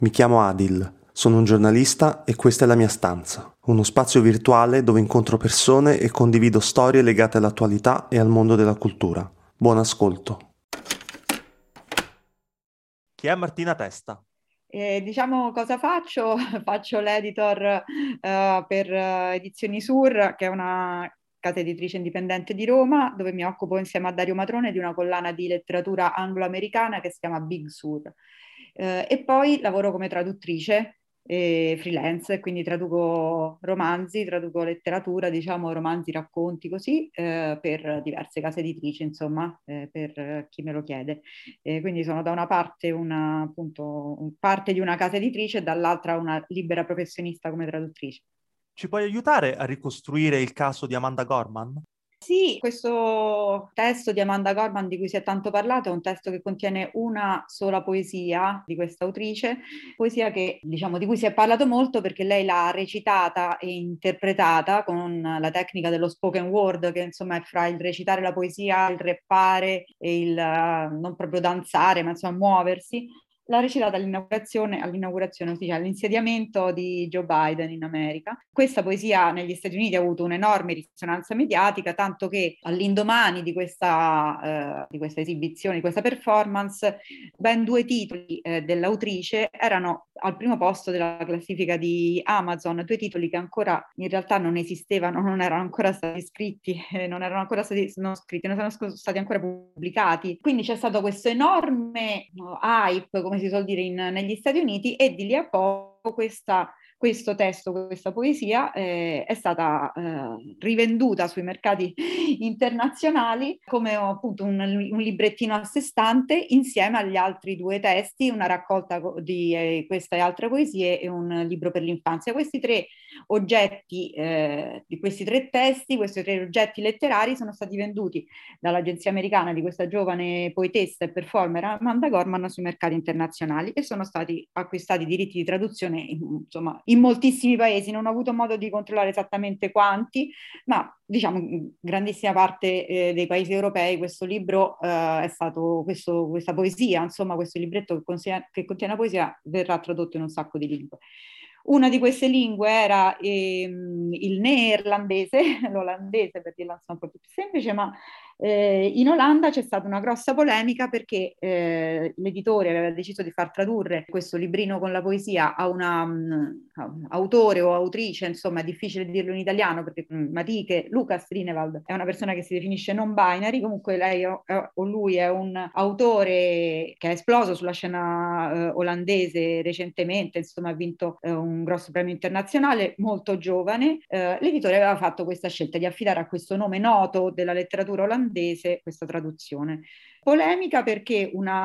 Mi chiamo Adil, sono un giornalista e questa è la mia stanza, uno spazio virtuale dove incontro persone e condivido storie legate all'attualità e al mondo della cultura. Buon ascolto. Chi è Martina Testa? Diciamo cosa faccio? Faccio l'editor per Edizioni Sur, che è una casa editrice indipendente di Roma, dove mi occupo insieme a Dario Matrone di una collana di letteratura anglo-americana che si chiama Big Sur. E poi lavoro come traduttrice freelance, quindi traduco romanzi, traduco letteratura, diciamo romanzi, racconti così, per diverse case editrici, insomma, per chi me lo chiede. Quindi sono da una parte parte di una casa editrice e dall'altra una libera professionista come traduttrice. Ci puoi aiutare a ricostruire il caso di Amanda Gorman? Sì, questo testo di Amanda Gorman di cui si è tanto parlato è un testo che contiene una sola poesia di questa autrice, poesia che, diciamo, di cui si è parlato molto perché lei l'ha recitata e interpretata con la tecnica dello spoken word, che insomma è fra il recitare la poesia, il rappare e il non proprio danzare, ma insomma muoversi. L'ha recitata all'inaugurazione ufficiale, all'insediamento di Joe Biden in America. Questa poesia negli Stati Uniti ha avuto un'enorme risonanza mediatica, tanto che all'indomani di questa esibizione, di questa performance, ben due titoli dell'autrice erano al primo posto della classifica di Amazon, due titoli che ancora in realtà non esistevano, non erano ancora stati scritti, non erano ancora stati non scritti, non sono stati ancora pubblicati. Quindi c'è stato questo enorme hype, come si suol dire negli Stati Uniti, e di lì a poco questo testo, questa poesia è stata rivenduta sui mercati internazionali come appunto un librettino a sé stante insieme agli altri due testi, una raccolta di queste altre poesie e un libro per l'infanzia. Questi tre oggetti, di questi tre testi, questi tre oggetti letterari sono stati venduti dall'agenzia americana di questa giovane poetessa e performer Amanda Gorman sui mercati internazionali e sono stati acquistati diritti di traduzione insomma in moltissimi paesi. Non ho avuto modo di controllare esattamente quanti, ma diciamo in grandissima parte dei paesi europei questo libro è stato questa poesia, insomma questo libretto che contiene la poesia verrà tradotto in un sacco di lingue. Una di queste lingue era il neerlandese, l'olandese per dirla un po' più semplice, ma in Olanda c'è stata una grossa polemica perché l'editore aveva deciso di far tradurre questo librino con la poesia a un autore o autrice, insomma è difficile dirlo in italiano perché Marieke Lucas Rinewald è una persona che si definisce non binary, comunque lei o lui è un autore che è esploso sulla scena olandese recentemente, insomma ha vinto un grosso premio internazionale, molto giovane. L'editore aveva fatto questa scelta di affidare a questo nome noto della letteratura olandese questa traduzione. Polemica perché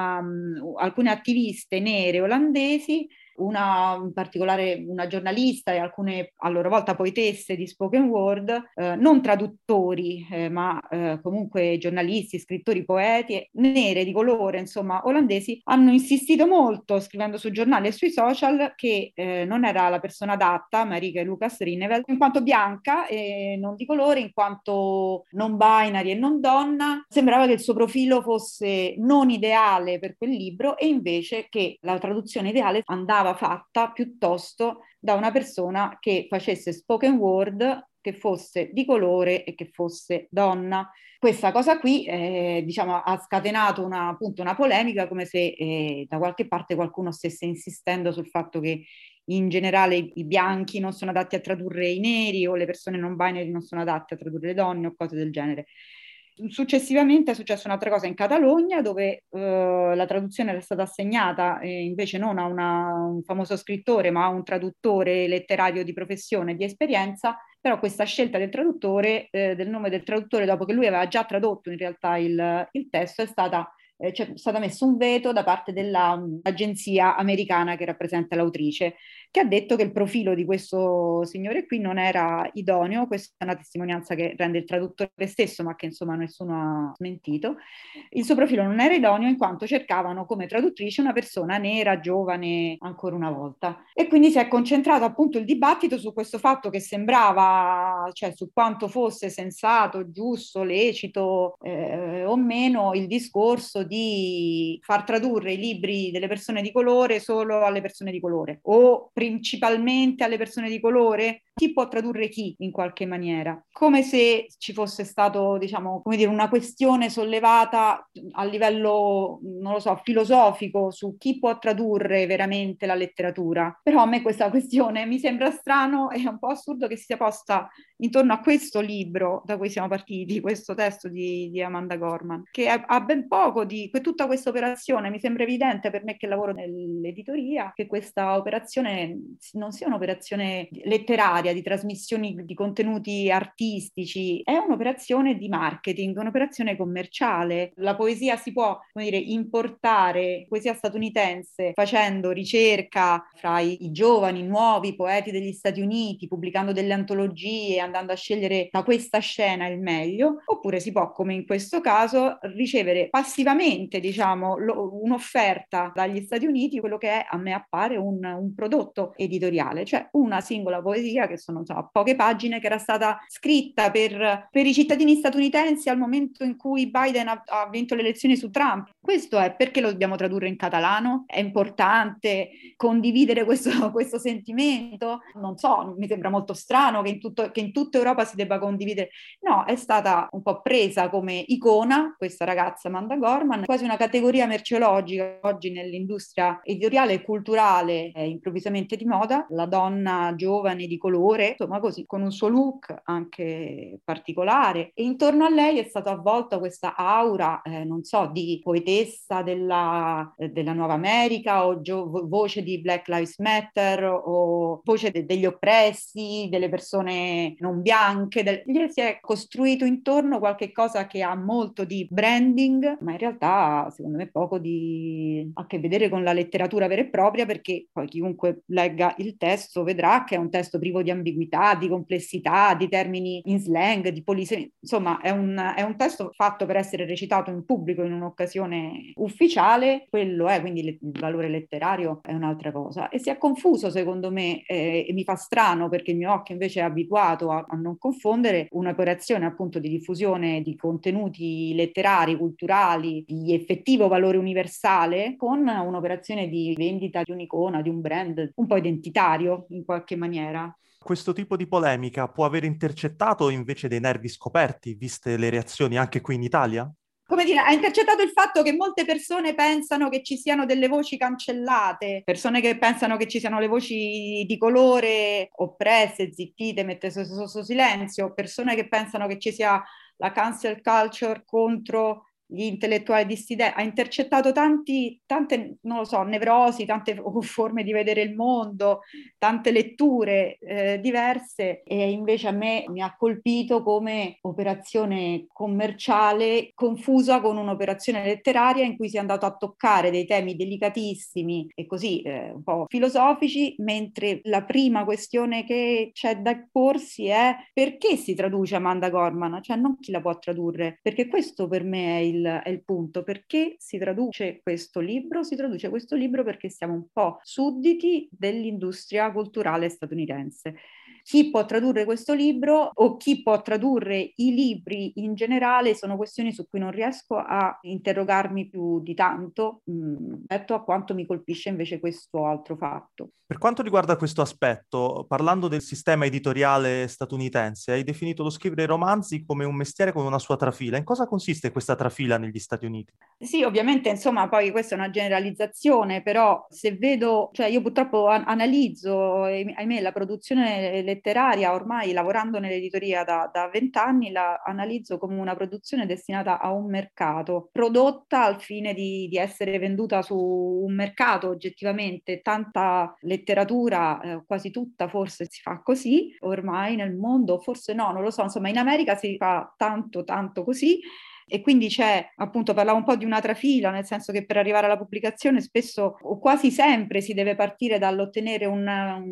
alcune attiviste nere olandesi, una in particolare una giornalista e alcune a loro volta poetesse di spoken word, non traduttori, ma comunque giornalisti, scrittori, poeti, nere di colore, insomma, olandesi, hanno insistito molto scrivendo su giornali e sui social che non era la persona adatta, Marieke Lucas Rinewald, in quanto bianca e non di colore, in quanto non binary e non donna. Sembrava che il suo profilo fosse non ideale per quel libro e invece che la traduzione ideale andava fatta piuttosto da una persona che facesse spoken word, che fosse di colore e che fosse donna. Questa cosa qui diciamo, ha scatenato appunto una polemica, come se da qualche parte qualcuno stesse insistendo sul fatto che in generale i bianchi non sono adatti a tradurre i neri o le persone non binary non sono adatte a tradurre le donne o cose del genere. Successivamente è successa un'altra cosa in Catalogna dove la traduzione era stata assegnata invece non a un famoso scrittore ma a un traduttore letterario di professione, di esperienza, però questa scelta del traduttore, del nome del traduttore dopo che lui aveva già tradotto in realtà il testo è stata c'è stato messo un veto da parte dell'agenzia americana che rappresenta l'autrice, che ha detto che il profilo di questo signore qui non era idoneo. Questa è una testimonianza che rende il traduttore stesso, ma che insomma nessuno ha smentito. Il suo profilo non era idoneo in quanto cercavano come traduttrice una persona nera, giovane, ancora una volta. E quindi si è concentrato appunto il dibattito su questo fatto che sembrava, cioè su quanto fosse sensato, giusto, lecito o meno il discorso di far tradurre i libri delle persone di colore solo alle persone di colore o principalmente alle persone di colore. Chi può tradurre chi in qualche maniera? Come se ci fosse stato, diciamo, come dire, una questione sollevata a livello, non lo so, filosofico su chi può tradurre veramente la letteratura. Però a me questa questione mi sembra strano e un po' assurdo che si sia posta intorno a questo libro da cui siamo partiti, questo testo di Amanda Gorman, che ha ben poco di tutta questa operazione. Mi sembra evidente per me che lavoro nell'editoria che questa operazione non sia un'operazione letteraria, di trasmissioni di contenuti artistici, è un'operazione di marketing, un'operazione commerciale. La poesia si può, come dire, importare, poesia statunitense, facendo ricerca fra i giovani, nuovi poeti degli Stati Uniti, pubblicando delle antologie, andando a scegliere da questa scena il meglio, oppure si può, come in questo caso, ricevere passivamente, diciamo, un'offerta dagli Stati Uniti, quello che è, a me appare un prodotto editoriale, cioè una singola poesia che sono poche pagine, che era stata scritta per i cittadini statunitensi al momento in cui Biden ha vinto le elezioni su Trump. Questo è perché lo dobbiamo tradurre in catalano? È importante condividere questo sentimento? Non so, mi sembra molto strano che in tutta Europa si debba condividere. No, è stata un po' presa come icona questa ragazza Amanda Gorman, quasi una categoria merceologica oggi nell'industria editoriale e culturale, è improvvisamente di moda, la donna giovane di colore, insomma così, con un suo look anche particolare, e intorno a lei è stata avvolta questa aura, non so, di poetessa della Nuova America o voce di Black Lives Matter o voce degli oppressi, delle persone non bianche. Gli si è costruito intorno qualche cosa che ha molto di branding, ma in realtà secondo me poco a che vedere con la letteratura vera e propria, perché poi chiunque legga il testo vedrà che è un testo privo di ambiguità, di complessità, di termini in slang, di polisemia. Insomma, è un testo fatto per essere recitato in pubblico in un'occasione ufficiale, quello è, quindi il valore letterario è un'altra cosa. E si è confuso, secondo me, e mi fa strano perché il mio occhio invece è abituato a non confondere un'operazione appunto di diffusione di contenuti letterari, culturali, di effettivo valore universale, con un'operazione di vendita di un'icona, di un brand un po' identitario in qualche maniera. Questo tipo di polemica può aver intercettato invece dei nervi scoperti, viste le reazioni anche qui in Italia? Come dire, ha intercettato il fatto che molte persone pensano che ci siano delle voci cancellate, persone che pensano che ci siano le voci di colore oppresse, zittite, messe sotto silenzio, persone che pensano che ci sia la cancel culture contro gli intellettuali dissidenti. Ha intercettato tante, non lo so, nevrosi, tante forme di vedere il mondo, tante letture diverse, e invece a me mi ha colpito come operazione commerciale confusa con un'operazione letteraria in cui si è andato a toccare dei temi delicatissimi e così un po' filosofici, mentre la prima questione che c'è da porsi è: perché si traduce Amanda Gorman? Cioè non chi la può tradurre, perché questo per me è il punto. Perché si traduce questo libro? Si traduce questo libro perché siamo un po' sudditi dell'industria culturale statunitense. Chi può tradurre questo libro o chi può tradurre i libri in generale sono questioni su cui non riesco a interrogarmi più di tanto rispetto a quanto mi colpisce invece questo altro fatto. Per quanto riguarda questo aspetto, parlando del sistema editoriale statunitense, hai definito lo scrivere romanzi come un mestiere con una sua trafila. In cosa consiste questa trafila negli Stati Uniti? Sì, ovviamente, insomma, poi questa è una generalizzazione, però se vedo, cioè io purtroppo analizzo, ahimè, la produzione letteraria, ormai lavorando nell'editoria da 20 anni, la analizzo come una produzione destinata a un mercato, prodotta al fine di essere venduta su un mercato oggettivamente. Tanta letteratura, quasi tutta forse si fa così, ormai nel mondo, forse no, non lo so, insomma in America si fa tanto così. E quindi c'è, appunto, parlavo un po' di una trafila, nel senso che per arrivare alla pubblicazione spesso o quasi sempre si deve partire dall'ottenere un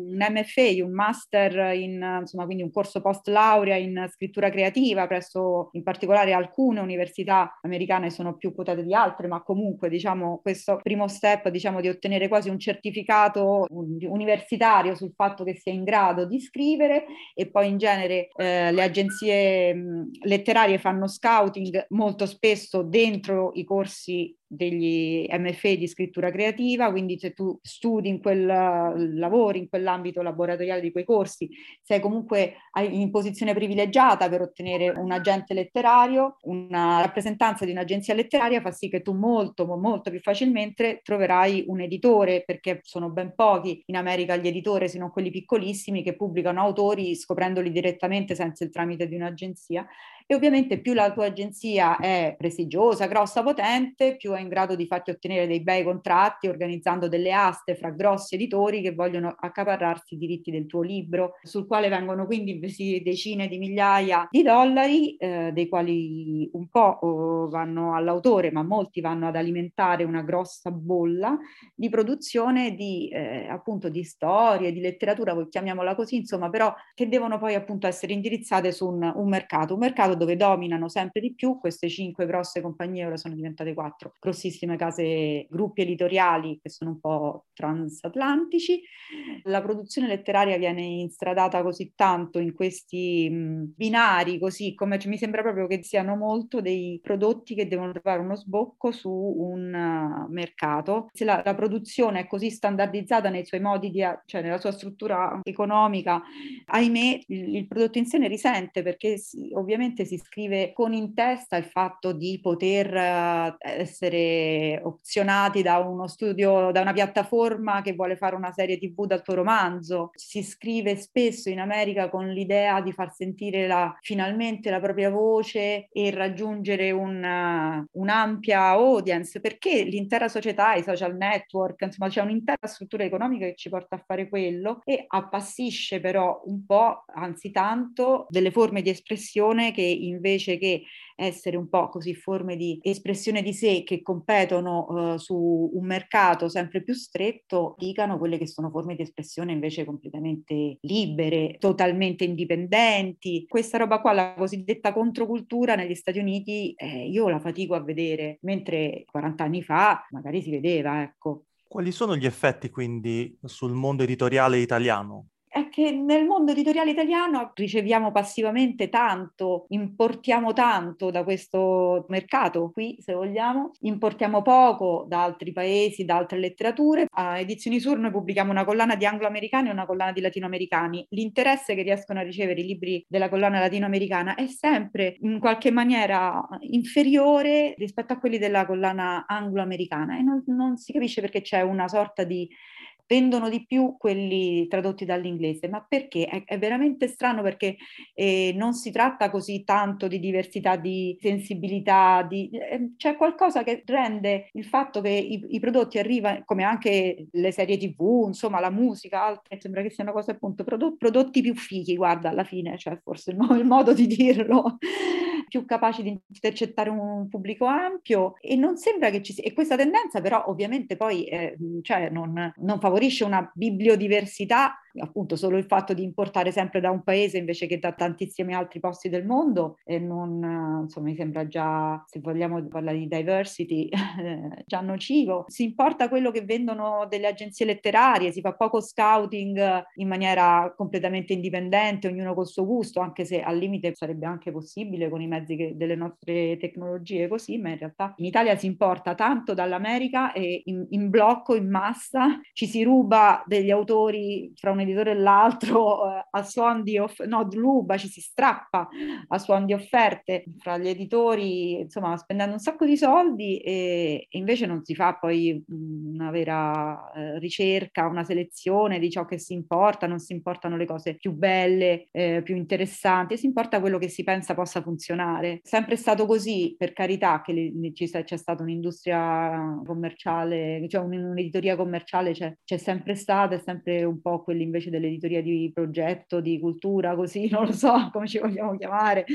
MFA, un master insomma, quindi un corso post laurea in scrittura creativa presso in particolare alcune università americane, sono più quotate di altre, ma comunque diciamo questo primo step, diciamo, di ottenere quasi un certificato universitario sul fatto che sia in grado di scrivere. E poi in genere le agenzie letterarie fanno scouting molto spesso dentro i corsi degli MFA di scrittura creativa, quindi se tu studi lavori in quell'ambito laboratoriale di quei corsi, sei comunque in posizione privilegiata per ottenere un agente letterario, una rappresentanza di un'agenzia letteraria fa sì che tu molto, molto più facilmente troverai un editore, perché sono ben pochi in America gli editori, se non quelli piccolissimi, che pubblicano autori scoprendoli direttamente senza il tramite di un'agenzia. E ovviamente più la tua agenzia è prestigiosa, grossa, potente, più è in grado di farti ottenere dei bei contratti organizzando delle aste fra grossi editori che vogliono accaparrarsi i diritti del tuo libro, sul quale vengono quindi investiti decine di migliaia di dollari, dei quali un po' vanno all'autore, ma molti vanno ad alimentare una grossa bolla di produzione di appunto di storie, di letteratura, chiamiamola così, insomma, però che devono poi appunto essere indirizzate su un mercato dove dominano sempre di più queste 5 grosse compagnie, ora sono diventate 4 grossissime case, gruppi editoriali che sono un po' transatlantici. La produzione letteraria viene instradata così tanto in questi binari, così come mi sembra proprio che siano molto dei prodotti che devono trovare uno sbocco su un mercato. Se la produzione è così standardizzata nei suoi modi cioè nella sua struttura economica, ahimè il prodotto in sé ne risente, perché ovviamente si scrive con in testa il fatto di poter essere opzionati da uno studio, da una piattaforma che vuole fare una serie TV dal tuo romanzo. Si scrive spesso in America con l'idea di far sentire finalmente la propria voce e raggiungere un'ampia audience, perché l'intera società, i social network, insomma c'è un'intera struttura economica che ci porta a fare quello, e appassisce però un po', anzi tanto, delle forme di espressione che invece che essere un po' così forme di espressione di sé che competono su un mercato sempre più stretto, dicano quelle che sono forme di espressione invece completamente libere, totalmente indipendenti. Questa roba qua, la cosiddetta controcultura negli Stati Uniti, io la fatico a vedere, mentre 40 anni fa magari si vedeva, ecco. Quali sono gli effetti quindi sul mondo editoriale italiano? È che nel mondo editoriale italiano riceviamo passivamente tanto, importiamo tanto da questo mercato qui, se vogliamo, importiamo poco da altri paesi, da altre letterature. A Edizioni Sur noi pubblichiamo una collana di anglo-americani e una collana di latinoamericani. L'interesse che riescono a ricevere i libri della collana latinoamericana è sempre in qualche maniera inferiore rispetto a quelli della collana anglo-americana, e non si capisce perché c'è una sorta di vendono di più quelli tradotti dall'inglese, ma perché? È veramente strano, perché non si tratta così tanto di diversità di sensibilità, c'è qualcosa che rende il fatto che i prodotti arrivano, come anche le serie TV, insomma la musica, altre, sembra che siano cose appunto prodotti più fighi, guarda, alla fine, cioè forse il modo di dirlo, più capaci di intercettare un pubblico ampio, e non sembra che ci sia, e questa tendenza però ovviamente poi cioè non favorisce una bibliodiversità, appunto solo il fatto di importare sempre da un paese invece che da tantissimi altri posti del mondo, e non, insomma, mi sembra già, se vogliamo parlare di diversity, già nocivo. Si importa quello che vendono delle agenzie letterarie, si fa poco scouting in maniera completamente indipendente, ognuno col suo gusto, anche se al limite sarebbe anche possibile con i mezzi delle nostre tecnologie così, ma in realtà in Italia si importa tanto dall'America, e in blocco, in massa, ci si ruba degli autori fra un editore e l'altro a suon di ci si strappa a suon di offerte fra gli editori, insomma spendendo un sacco di soldi, e invece non si fa poi una vera ricerca, una selezione di ciò che si importa, non si importano le cose più belle, più interessanti, si importa quello che si pensa possa funzionare. Sempre stato così, per carità, che c'è stata un'industria commerciale, cioè un'editoria commerciale c'è sempre stata, è sempre un po' quelli invece dell'editoria di progetto, di cultura, così, non lo so come ci vogliamo chiamare,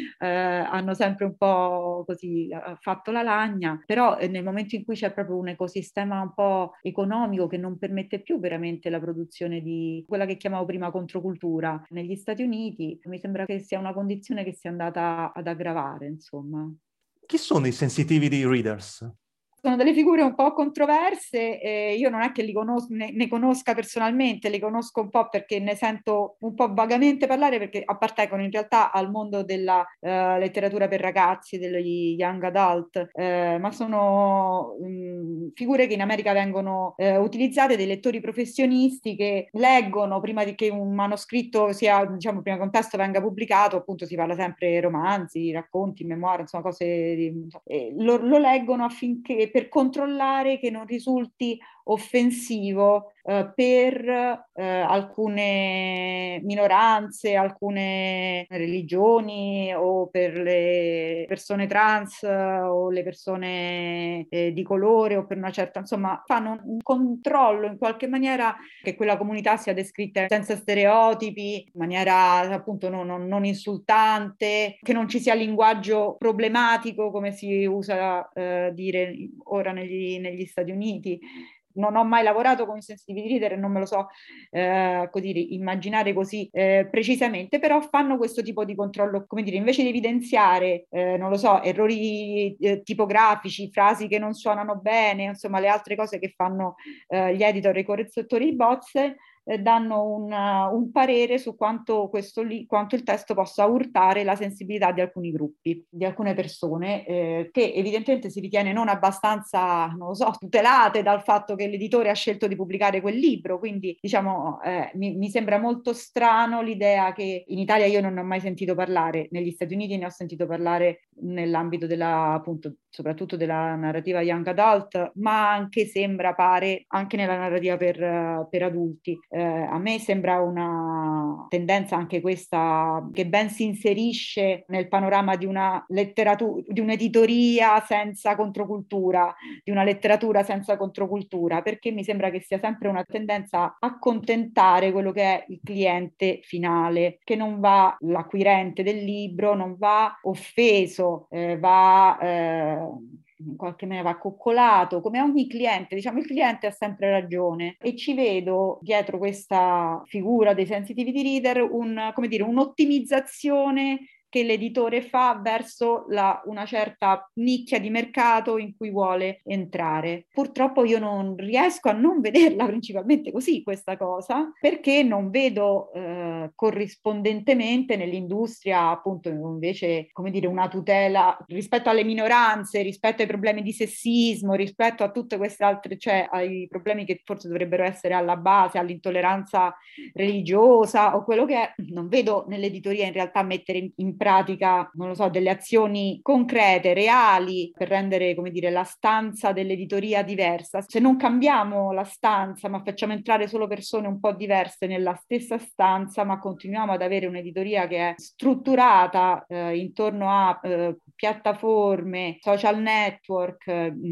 hanno sempre un po' così fatto la lagna, però nel momento in cui c'è proprio un ecosistema un po' economico che non permette più veramente la produzione di quella che chiamavo prima controcultura negli Stati Uniti, mi sembra che sia una condizione che sia andata ad aggravare, insomma. Chi sono i sensitivity readers? sono delle figure un po' controverse, io non è che li conosco, ne conosca personalmente, le conosco un po' perché ne sento un po' vagamente parlare, perché appartengono in realtà al mondo della letteratura per ragazzi, degli young adult, ma sono figure che in America vengono utilizzate, dei lettori professionisti che leggono prima di che un manoscritto sia, diciamo, prima che un testo venga pubblicato, appunto si parla sempre romanzi, racconti, memoir, insomma cose lo leggono affinché per controllare che non risulti offensivo per alcune minoranze, alcune religioni o per le persone trans o le persone di colore o per una certa, insomma, fanno un controllo in qualche maniera che quella comunità sia descritta senza stereotipi, in maniera appunto non insultante, che non ci sia linguaggio problematico come si usa dire ora negli Stati Uniti. Non ho mai lavorato con i sensitivity reader e non me lo so così, immaginare così precisamente, però fanno questo tipo di controllo, come dire, invece di evidenziare, non lo so, errori tipografici, frasi che non suonano bene, insomma le altre cose che fanno gli editor e i correttori di bozze, danno un parere su quanto quanto il testo possa urtare la sensibilità di alcuni gruppi, di alcune persone, che evidentemente si ritiene non abbastanza, non lo so, tutelate dal fatto che l'editore ha scelto di pubblicare quel libro. Quindi, diciamo, mi sembra molto strano l'idea che in Italia io non ne ho mai sentito parlare, negli Stati Uniti ne ho sentito parlare nell'ambito della, appunto, soprattutto della narrativa young adult, ma anche pare anche nella narrativa per adulti. A me sembra una tendenza anche questa che ben si inserisce nel panorama di una letteratura, di un'editoria senza controcultura, di una letteratura senza controcultura, perché mi sembra che sia sempre una tendenza a accontentare quello che è il cliente finale, che non va l'acquirente del libro, non va offeso, in qualche maniera va coccolato, come ogni cliente, diciamo il cliente ha sempre ragione, e ci vedo dietro questa figura dei sensitivity reader come dire, un'ottimizzazione che l'editore fa verso una certa nicchia di mercato in cui vuole entrare. Purtroppo io non riesco a non vederla principalmente così questa cosa, perché non vedo corrispondentemente nell'industria appunto invece, come dire, una tutela rispetto alle minoranze, rispetto ai problemi di sessismo, rispetto a tutte queste altre, cioè ai problemi che forse dovrebbero essere alla base, all'intolleranza religiosa o quello che è. Non vedo nell'editoria in realtà mettere in pratica, non lo so, delle azioni concrete, reali, per rendere, come dire, la stanza dell'editoria diversa. Se non cambiamo la stanza, ma facciamo entrare solo persone un po' diverse nella stessa stanza, ma continuiamo ad avere un'editoria che è strutturata intorno a piattaforme, social network,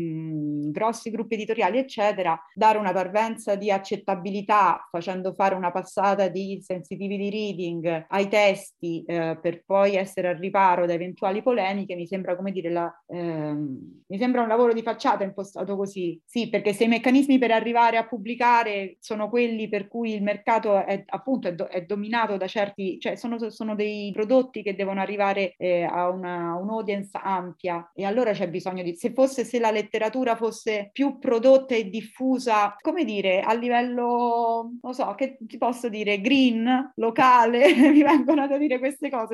grossi gruppi editoriali, eccetera, dare una parvenza di accettabilità facendo fare una passata di sensitivity reading ai testi per poi essere al riparo da eventuali polemiche, mi sembra, come dire, mi sembra un lavoro di facciata impostato così. Sì, perché se i meccanismi per arrivare a pubblicare sono quelli per cui il mercato è appunto è dominato da certi, cioè sono dei prodotti che devono arrivare a un'audience ampia, e allora c'è bisogno di, se la letteratura fosse più prodotta e diffusa, come dire, a livello, non so, che ti posso dire, green, locale, mi vengono da dire queste cose,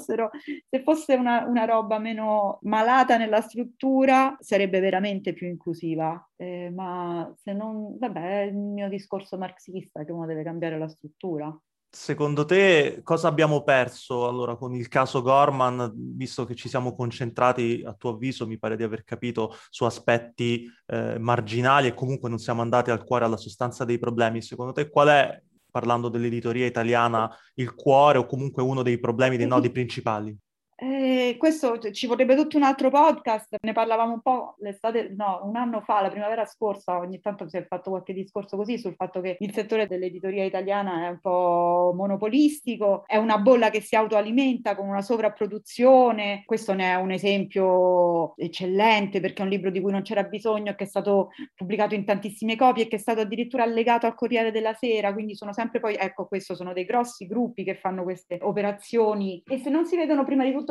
se fosse una roba meno malata nella struttura, sarebbe veramente più inclusiva. Ma se non, vabbè, è il mio discorso marxista che uno deve cambiare la struttura. Secondo te cosa abbiamo perso allora con il caso Gorman, visto che ci siamo concentrati, a tuo avviso, mi pare di aver capito, su aspetti marginali e comunque non siamo andati al cuore, alla sostanza dei problemi? Secondo te qual è, parlando dell'editoria italiana, il cuore o comunque uno dei problemi, dei nodi principali? Questo ci vorrebbe tutto un altro podcast, ne parlavamo un po' l'estate, no, un anno fa, la primavera scorsa, ogni tanto si è fatto qualche discorso così sul fatto che il settore dell'editoria italiana è un po' monopolistico, è una bolla che si autoalimenta con una sovrapproduzione. Questo ne è un esempio eccellente, perché è un libro di cui non c'era bisogno, che è stato pubblicato in tantissime copie e che è stato addirittura allegato al Corriere della Sera, quindi sono sempre poi, ecco, questo sono dei grossi gruppi che fanno queste operazioni, e se non si vedono prima di tutto come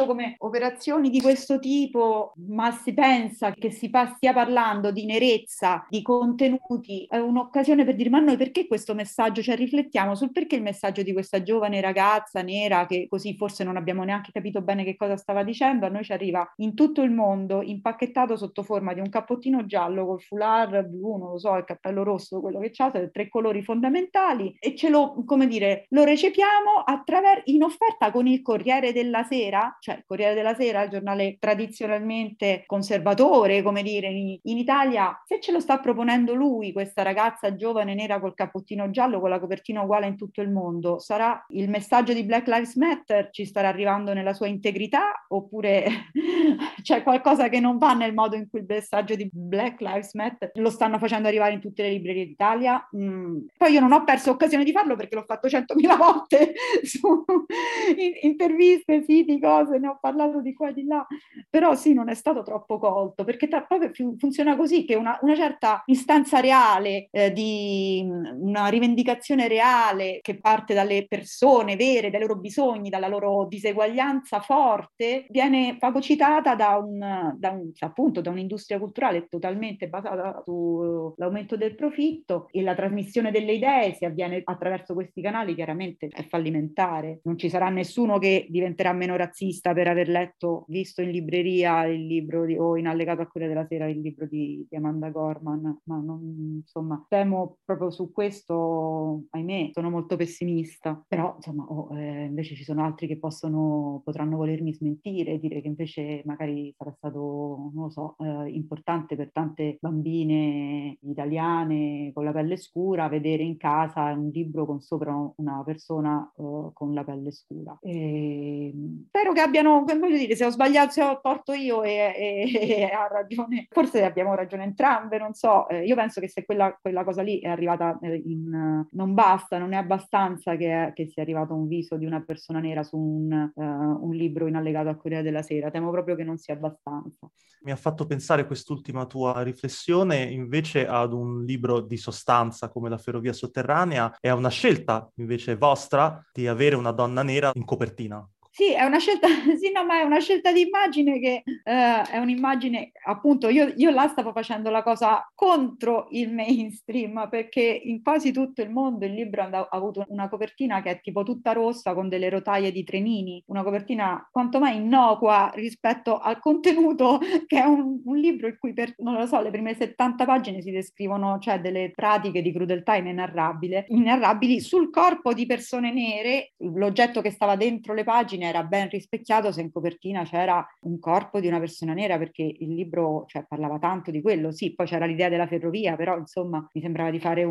operazioni di questo tipo, ma si pensa che stia parlando di nerezza, di contenuti, è un'occasione per dire: ma noi perché questo messaggio? Cioè riflettiamo sul perché il messaggio di questa giovane ragazza nera, che così forse non abbiamo neanche capito bene che cosa stava dicendo, a noi ci arriva in tutto il mondo, impacchettato sotto forma di un cappottino giallo col foulard blu, non lo so, il cappello rosso, quello che c'ha, tre colori fondamentali, e ce lo, come dire, lo recepiamo in offerta con il Corriere della Sera, cioè il Corriere della Sera, il giornale tradizionalmente conservatore, come dire, in Italia, se ce lo sta proponendo lui, questa ragazza giovane nera col cappottino giallo, con la copertina uguale in tutto il mondo, sarà il messaggio di Black Lives Matter, ci starà arrivando nella sua integrità, oppure c'è qualcosa che non va nel modo in cui il messaggio di Black Lives Matter lo stanno facendo arrivare in tutte le librerie d'Italia? Poi io non ho perso occasione di farlo perché l'ho fatto 100.000 volte su interviste, siti, cose, ne ho parlato di qua e di là, però sì, non è stato troppo colto, perché proprio funziona così, che una certa istanza reale, di una rivendicazione reale che parte dalle persone vere, dai loro bisogni, dalla loro diseguaglianza forte, viene fagocitata da un'industria culturale totalmente basata sull'aumento del profitto, e la trasmissione delle idee, se avviene attraverso questi canali, chiaramente è fallimentare. Non ci sarà nessuno che diventerà meno razzista per aver visto in libreria il libro o in allegato a Corriere della Sera il libro di Amanda Gorman, ma non, insomma, temo proprio su questo, ahimè, sono molto pessimista, però insomma invece ci sono altri che potranno volermi smentire, dire che invece magari sarà stato, non lo so, importante per tante bambine italiane con la pelle scura vedere in casa un libro con sopra una persona con la pelle scura. Spero che abbiano, voglio dire, se ho sbagliato, se ho torto io e ha ragione, forse abbiamo ragione entrambe, non so. Io penso che se quella cosa lì è arrivata non basta, non è abbastanza che sia arrivato un viso di una persona nera su un libro in allegato al Corriere della Sera. Temo proprio che non sia abbastanza. Mi ha fatto pensare quest'ultima tua riflessione invece ad un libro di sostanza come La Ferrovia Sotterranea e a una scelta invece vostra di avere una donna nera in copertina. Sì, è una scelta, sì, no, ma è una scelta di immagine che è un'immagine, appunto, io là stavo facendo la cosa contro il mainstream, perché in quasi tutto il mondo il libro ha avuto una copertina che è tipo tutta rossa con delle rotaie di trenini, una copertina quanto mai innocua rispetto al contenuto, che è un libro in cui, non lo so, le prime 70 pagine si descrivono, cioè, delle pratiche di crudeltà inenarrabili sul corpo di persone nere. L'oggetto che stava dentro le pagine era ben rispecchiato se in copertina c'era un corpo di una persona nera, perché il libro, cioè, parlava tanto di quello. Sì, poi c'era l'idea della ferrovia, però insomma mi sembrava di fare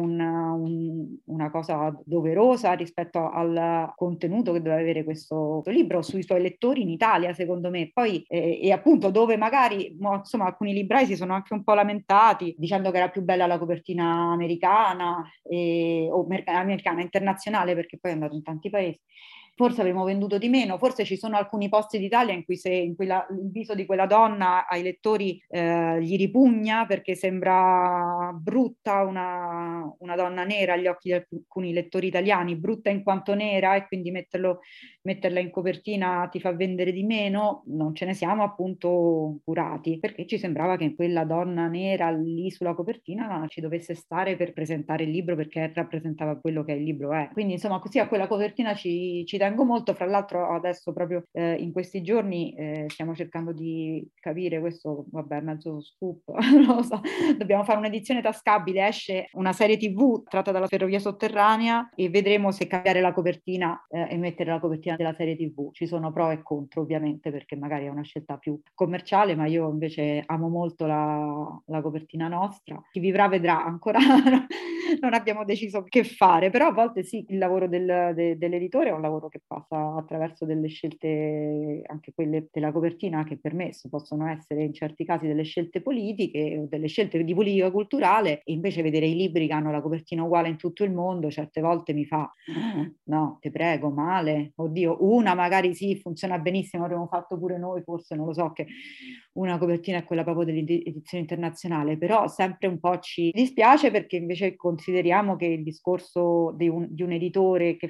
una cosa doverosa rispetto al contenuto che doveva avere questo libro sui suoi lettori in Italia, secondo me. Poi e appunto dove magari insomma alcuni librai si sono anche un po' lamentati dicendo che era più bella la copertina americana o americana internazionale, perché poi è andato in tanti paesi. Forse avremmo venduto di meno, forse ci sono alcuni posti d'Italia in cui il viso di quella donna ai lettori gli ripugna perché sembra brutta una donna nera agli occhi di alcuni lettori italiani, brutta in quanto nera, e quindi metterla in copertina ti fa vendere di meno. Non ce ne siamo appunto curati, perché ci sembrava che quella donna nera lì sulla copertina ci dovesse stare per presentare il libro, perché rappresentava quello che il libro è. Quindi insomma così a quella copertina ci tengo molto. Fra l'altro adesso proprio in questi giorni stiamo cercando di capire, questo vabbè mezzo scoop, non lo so, dobbiamo fare un'edizione tascabile, esce una serie TV tratta dalla Ferrovia Sotterranea e vedremo se cambiare la copertina e mettere la copertina della serie TV. Ci sono pro e contro ovviamente, perché magari è una scelta più commerciale, ma io invece amo molto la copertina nostra. Chi vivrà vedrà, ancora non abbiamo deciso che fare, però a volte sì, il lavoro dell'editore è un lavoro che passa attraverso delle scelte, anche quelle della copertina, che per me possono essere in certi casi delle scelte politiche o delle scelte di politica culturale, e invece vedere i libri che hanno la copertina uguale in tutto il mondo certe volte mi fa no, ti prego, male, oddio, una magari sì, funziona benissimo, avremmo fatto pure noi, forse, non lo so, che una copertina è quella proprio dell'edizione internazionale, però sempre un po' ci dispiace, perché invece consideriamo che il discorso di un editore che fa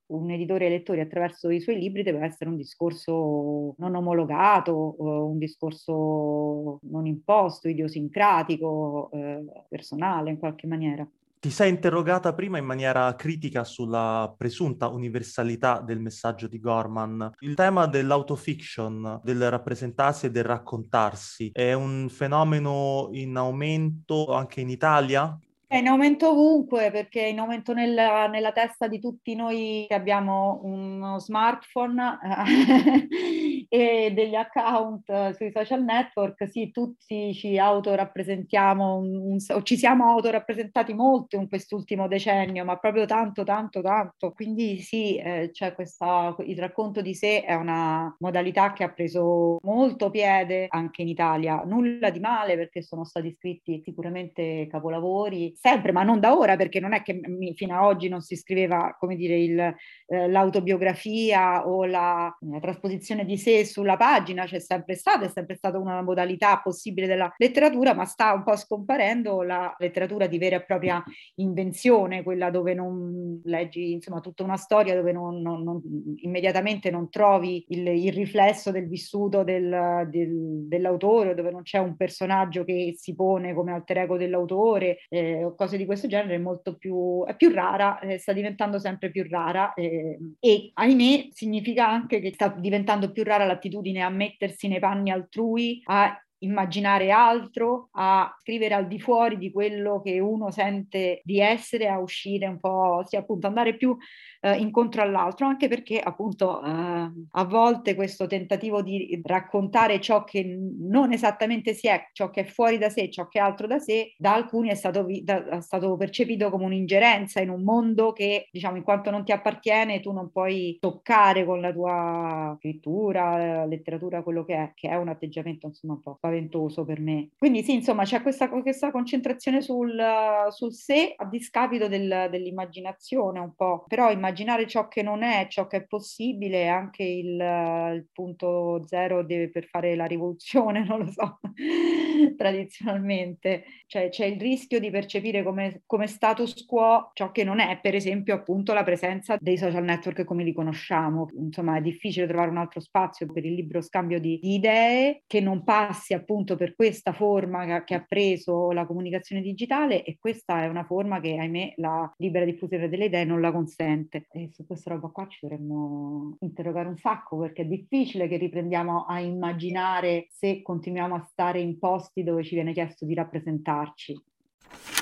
un editore ai lettori attraverso i suoi libri deve essere un discorso non omologato, un discorso non imposto, idiosincratico, personale in qualche maniera. Ti sei interrogata prima in maniera critica sulla presunta universalità del messaggio di Gorman. Il tema dell'autofiction, del rappresentarsi e del raccontarsi, è un fenomeno in aumento anche in Italia? È in aumento ovunque, perché è in aumento nella testa di tutti noi che abbiamo uno smartphone e degli account sui social network. Sì, tutti ci autorappresentiamo, o ci siamo autorappresentati molto in quest'ultimo decennio, ma proprio tanto, tanto, tanto. Quindi sì, c'è il racconto di sé è una modalità che ha preso molto piede anche in Italia. Nulla di male, perché sono stati scritti sicuramente capolavori sempre, ma non da ora, perché non è che fino ad oggi non si scriveva, come dire, l'autobiografia o la trasposizione di sé sulla pagina. C'è sempre stata, è sempre stata una modalità possibile della letteratura, ma sta un po' scomparendo la letteratura di vera e propria invenzione, quella dove non leggi, insomma, tutta una storia dove immediatamente non trovi il riflesso del vissuto dell'autore, dove non c'è un personaggio che si pone come alter ego dell'autore, o cose di questo genere. È più rara, sta diventando sempre più rara, e ahimè significa anche che sta diventando più rara l'attitudine a mettersi nei panni altrui, a immaginare altro, a scrivere al di fuori di quello che uno sente di essere, a uscire un po', sì, appunto, andare più incontro all'altro, anche perché appunto a volte questo tentativo di raccontare ciò che non esattamente si è, ciò che è fuori da sé, ciò che è altro da sé, da alcuni è stato percepito come un'ingerenza in un mondo che, diciamo, in quanto non ti appartiene, tu non puoi toccare con la tua scrittura, letteratura, quello che è un atteggiamento insomma un po' spaventoso per me. Quindi sì, insomma, c'è questa concentrazione sul sé a discapito dell'immaginazione un po', però immaginare ciò che non è, ciò che è possibile, è anche il punto zero per fare la rivoluzione, non lo so, tradizionalmente. Cioè c'è il rischio di percepire come status quo ciò che non è, per esempio appunto la presenza dei social network come li conosciamo. Insomma, è difficile trovare un altro spazio per il libero scambio di idee che non passi appunto per questa forma che ha preso la comunicazione digitale, e questa è una forma che, ahimè, la libera diffusione delle idee non la consente. E su questa roba qua ci dovremmo interrogare un sacco, perché è difficile che riprendiamo a immaginare se continuiamo a stare in posti dove ci viene chiesto di rappresentarci.